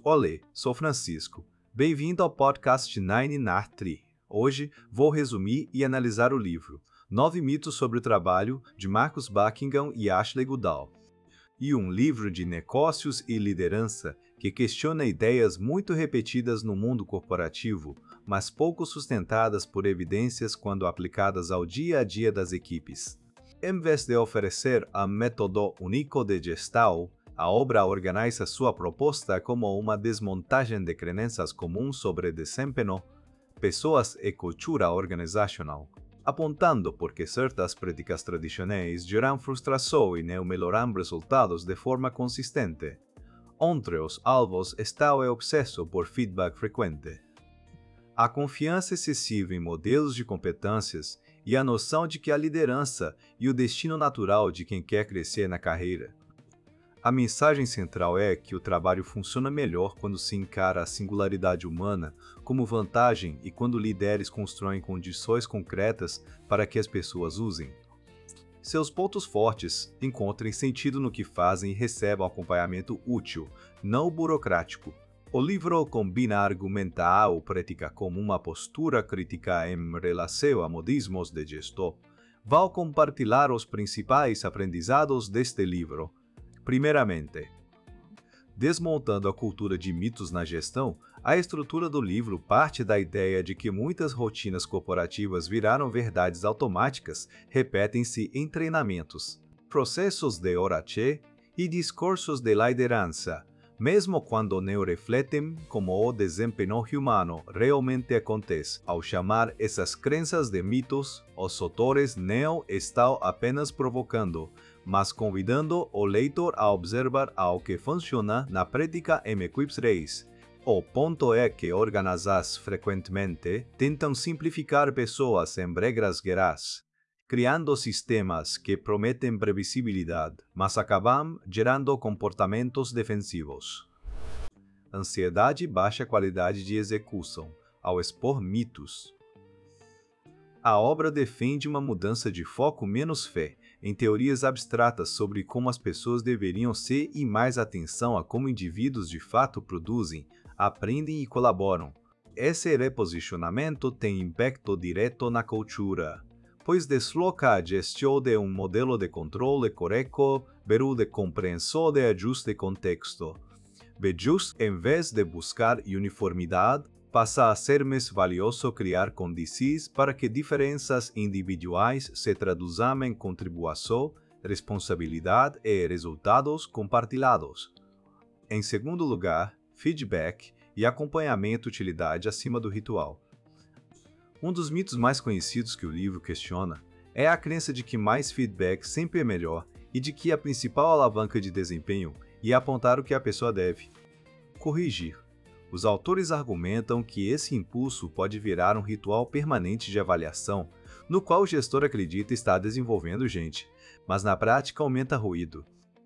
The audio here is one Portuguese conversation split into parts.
Olê, sou Francisco. Bem-vindo ao podcast 993. Hoje vou resumir e analisar o livro 9 mitos sobre o trabalho de Marcus Buckingham e Ashley Goodall. E um livro de negócios e liderança que questiona ideias muito repetidas no mundo corporativo, mas pouco sustentadas por evidências quando aplicadas ao dia a dia das equipes. Em vez de oferecer um método único de gestão, a obra organiza sua proposta como uma desmontagem de crenças comuns sobre desempenho, pessoas e cultura organizacional, apontando por que certas práticas tradicionais geram frustração e não melhoram resultados de forma consistente. Entre os alvos está o obsesso por feedback frequente. A confiança excessiva em modelos de competências e a noção de que a liderança e o destino natural de quem quer crescer na carreira. A mensagem central é que o trabalho funciona melhor quando se encara a singularidade humana como vantagem e quando líderes constroem condições concretas para que as pessoas usem seus pontos fortes, encontrem sentido no que fazem e recebam acompanhamento útil, não burocrático. O livro combina argumentar ou prática como uma postura crítica em relação a modismos de gestor. Vou compartilhar os principais aprendizados deste livro. Primeiramente, desmontando a cultura de mitos na gestão, a estrutura do livro parte da ideia de que muitas rotinas corporativas viraram verdades automáticas, repetem-se em treinamentos, processos de orache e discursos de liderança, mesmo quando não refletem como o desempenho humano realmente acontece. Ao chamar essas crenças de mitos, os autores não estão apenas provocando, mas convidando o leitor a observar algo que funciona na prática em equipes reais. O ponto é que organizações frequentemente tentam simplificar pessoas em regras gerais, criando sistemas que prometem previsibilidade, mas acabam gerando comportamentos defensivos. Ansiedade e baixa qualidade de execução, ao expor mitos. A obra defende uma mudança de foco menos fé em teorias abstratas sobre como as pessoas deveriam ser e mais atenção a como indivíduos de fato produzem, aprendem e colaboram. Esse reposicionamento tem impacto direto na cultura, pois desloca a gestão de um modelo de controle correto para o de compreensão de ajuste de contexto. Bejust, em vez de buscar uniformidade, passa a ser mais valioso criar condições para que diferenças individuais se traduzam em contribuição, responsabilidade e resultados compartilhados. Em segundo lugar, feedback e acompanhamento utilidade acima do ritual. Um dos mitos mais conhecidos que o livro questiona é a crença de que mais feedback sempre é melhor e de que a principal alavanca de desempenho é apontar o que a pessoa deve corrigir. Os autores argumentam que esse impulso pode virar um ritual permanente de avaliação, no qual o gestor acredita estar desenvolvendo gente, mas na prática aumenta ruído,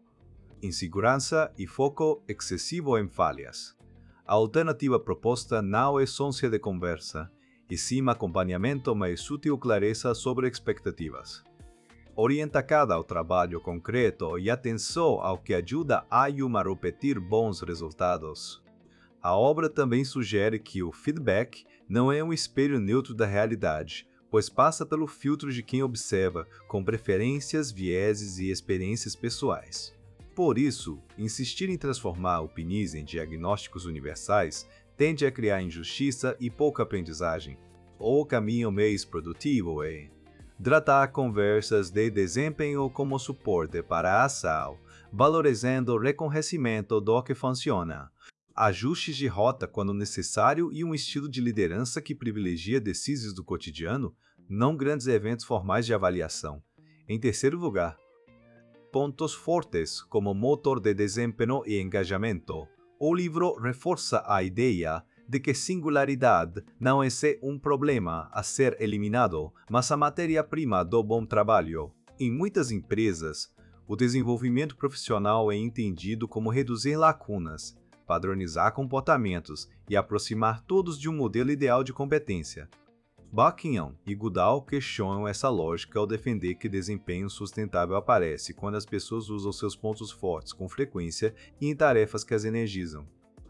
insegurança e foco excessivo em falhas. A alternativa proposta não é sonsa de conversa, e sim acompanhamento mais sutil clareza sobre expectativas. Orientada ao trabalho concreto e atenção ao que ajuda a repetir bons resultados. A obra também sugere que o feedback não é um espelho neutro da realidade, pois passa pelo filtro de quem observa, com preferências, vieses e experiências pessoais. Por isso, insistir em transformar opiniões em diagnósticos universais tende a criar injustiça e pouca aprendizagem. O caminho mais produtivo é tratar conversas de desempenho como suporte para a ação, valorizando o reconhecimento do que funciona, ajustes de rota quando necessário e um estilo de liderança que privilegia decisões do cotidiano, não grandes eventos formais de avaliação. Em terceiro lugar, pontos fortes como motor de desempenho e engajamento. O livro reforça a ideia de que singularidade não é um problema a ser eliminado, mas a matéria-prima do bom trabalho. Em muitas empresas, o desenvolvimento profissional é entendido como reduzir lacunas, padronizar comportamentos e aproximar todos de um modelo ideal de competência. Buckingham e Goodall questionam essa lógica ao defender que desempenho sustentável aparece quando as pessoas usam seus pontos fortes com frequência e em tarefas que as energizam.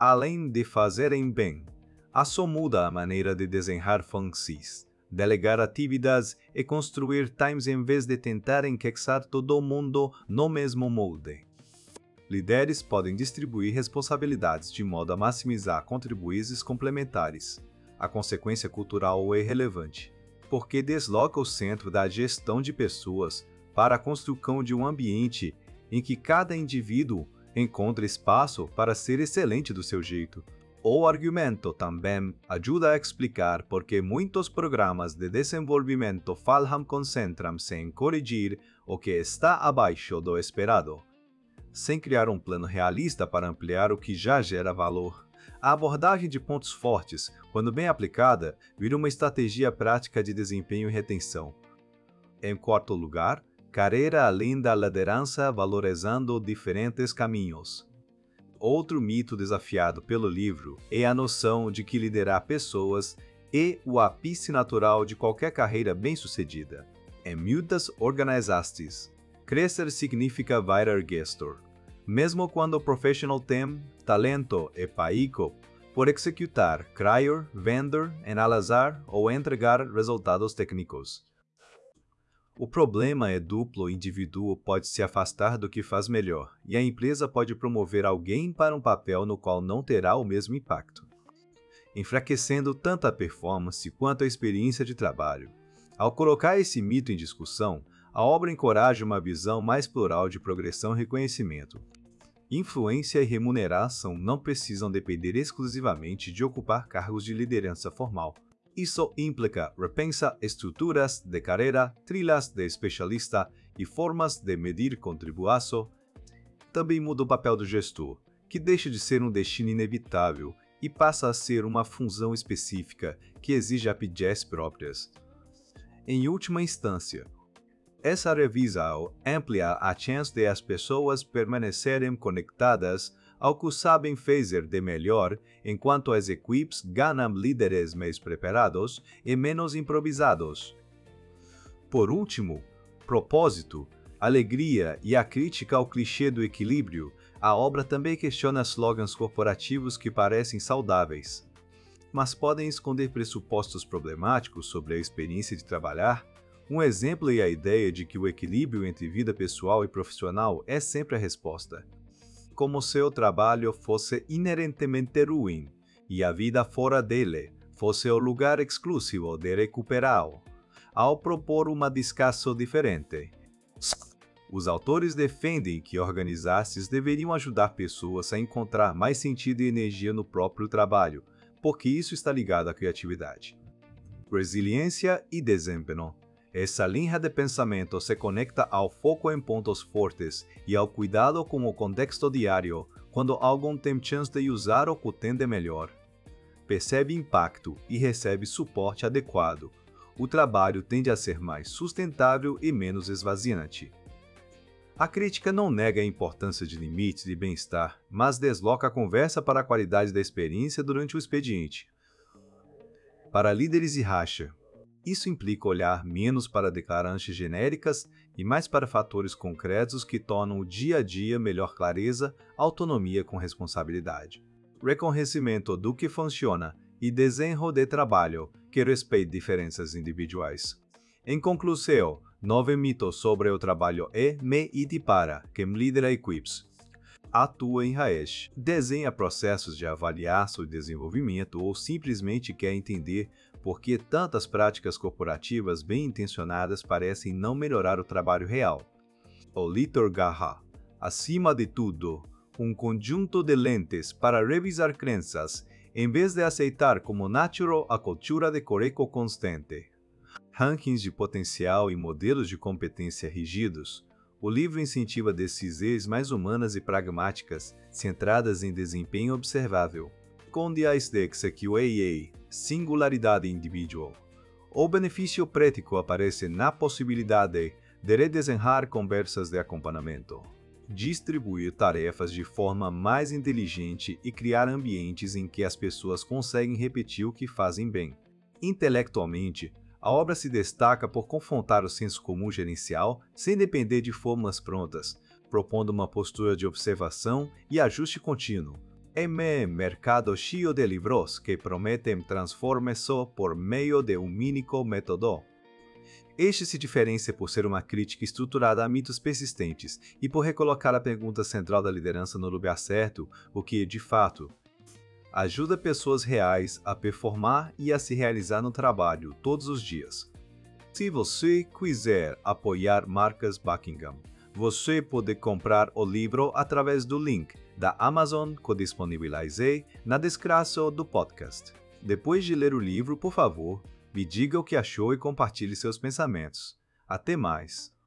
além de fazerem bem, isso muda a maneira de desenhar funções, delegar atividades e construir times em vez de tentar encaixar todo mundo no mesmo molde. Líderes podem distribuir responsabilidades de modo a maximizar contribuições complementares. A consequência cultural é relevante, porque desloca o centro da gestão de pessoas para a construção de um ambiente em que cada indivíduo encontre espaço para ser excelente do seu jeito. O argumento também ajuda a explicar por que muitos programas de desenvolvimento concentram-se em corrigir o que está abaixo do esperado, sem criar um plano realista para ampliar o que já gera valor. A abordagem de pontos fortes, quando bem aplicada, vira uma estratégia prática de desempenho e retenção. Em quarto lugar, carreira além da liderança valorizando diferentes caminhos. Outro mito desafiado pelo livro é a noção de que liderar pessoas é o ápice natural de qualquer carreira bem-sucedida. Em muitas organizações, crescer significa virar gestor, mesmo quando o profissional tem talento e paico por executar, criar, vender, analisar ou entregar resultados técnicos. O problema é duplo: o indivíduo pode se afastar do que faz melhor, e a empresa pode promover alguém para um papel no qual não terá o mesmo impacto, enfraquecendo tanto a performance quanto a experiência de trabalho. Ao colocar esse mito em discussão, a obra encoraja uma visão mais plural de progressão e reconhecimento. Influência e remuneração não precisam depender exclusivamente de ocupar cargos de liderança formal. Isso implica repensar estruturas de carreira, trilhas de especialista e formas de medir contribuição. Também muda o papel do gestor, que deixa de ser um destino inevitável e passa a ser uma função específica que exige aptidões próprias. Em última instância, essa revisão amplia a chance de as pessoas permanecerem conectadas ao que sabem fazer de melhor, enquanto as equipes ganham líderes mais preparados e menos improvisados. Por último, propósito, alegria e a crítica ao clichê do equilíbrio, a obra também questiona slogans corporativos que parecem saudáveis, mas podem esconder pressupostos problemáticos sobre a experiência de trabalhar. Um exemplo é a ideia de que o equilíbrio entre vida pessoal e profissional é sempre a resposta, como se o trabalho fosse inerentemente ruim e a vida fora dele fosse o lugar exclusivo de recuperá-lo. Ao propor uma descasso diferente, os autores defendem que organizações deveriam ajudar pessoas a encontrar mais sentido e energia no próprio trabalho, porque isso está ligado à criatividade, resiliência e desempenho. Essa linha de pensamento se conecta ao foco em pontos fortes e ao cuidado com o contexto diário quando alguém tem chance de usar o que tem de melhor. Percebe impacto e recebe suporte adequado. O trabalho tende a ser mais sustentável e menos esvaziante. A crítica não nega a importância de limites de bem-estar, mas desloca a conversa para a qualidade da experiência durante o expediente. Para líderes e racha, isso implica olhar menos para declarações genéricas e mais para fatores concretos que tornam o dia a dia melhor: clareza, autonomia com responsabilidade, reconhecimento do que funciona e desenho de trabalho que respeite diferenças individuais. Em conclusão, 9 mitos sobre o trabalho e de para quem lidera equipes. Atua em raiz, desenha processos de avaliação e desenvolvimento ou simplesmente quer entender por que tantas práticas corporativas bem-intencionadas parecem não melhorar o trabalho real. O liturgarra, acima de tudo, um conjunto de lentes para revisar crenças, em vez de aceitar como natural a cultura de correco constante. Rankings de potencial e modelos de competência rígidos. O livro incentiva decisões mais humanas e pragmáticas, centradas em desempenho observável. Condiais de execução, singularidade individual. O benefício prático aparece na possibilidade de redesenhar conversas de acompanhamento, distribuir tarefas de forma mais inteligente e criar ambientes em que as pessoas conseguem repetir o que fazem bem. Intelectualmente, a obra se destaca por confrontar o senso comum gerencial sem depender de fórmulas prontas, propondo uma postura de observação e ajuste contínuo. mercado cheio de livros que prometem transformação por meio de um único método. Este se diferencia por ser uma crítica estruturada a mitos persistentes e por recolocar a pergunta central da liderança no lugar certo, o que, de fato, ajuda pessoas reais a performar e a se realizar no trabalho todos os dias. Se você quiser apoiar Marcus Buckingham, você pode comprar o livro através do link da Amazon que disponibilizei na descrição do podcast. Depois de ler o livro, por favor, me diga o que achou e compartilhe seus pensamentos. Até mais!